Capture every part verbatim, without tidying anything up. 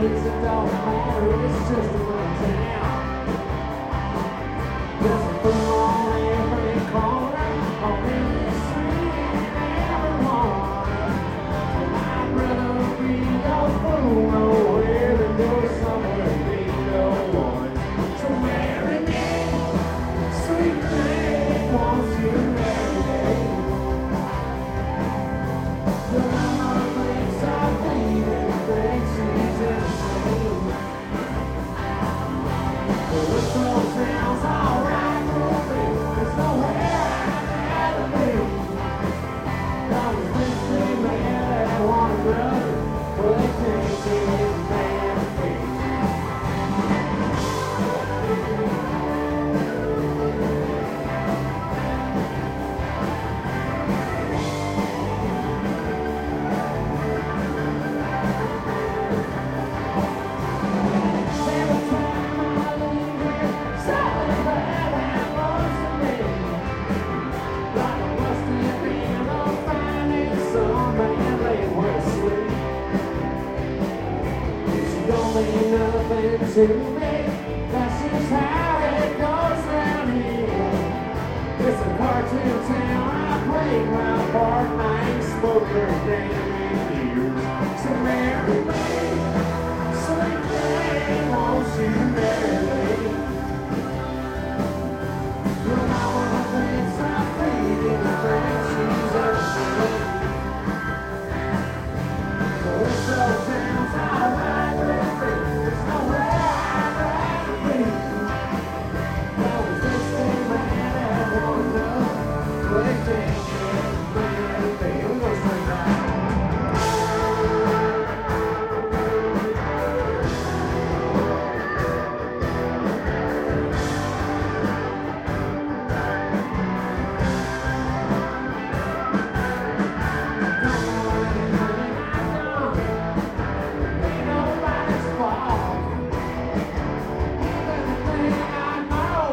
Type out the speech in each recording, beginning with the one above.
days, it don't matter, it's just a little town. There's a fool on every corner, on every street, and everyone. So I'd rather be a fool nowhere than go somewhere and be no one. So marry me, sweet thing, won't you marry me? The mama thinks I'm bleeding, thinks she's insane. But with those sounds alright with me, there's nowhere I'd rather be. I was listening to man that one brother, but they can't see his man feet. Every time I leave here, something bad happens to me. Like a rusty man of finding some man laid where to sleep. She don't mean nothing to me, that's just how it goes round here. It's a cartoon town, I played my part, and I ain't smoked her damn in years. So marry me, sweet thing, won't you marry me? Your mama thinks I'm bleeding, thinks she's insane. But if those sounds alright with me, there's nowhere I'd rather be. I was listening to man that one love, but it can't get marry me. We're gonna sing that.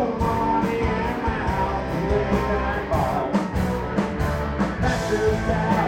That's just how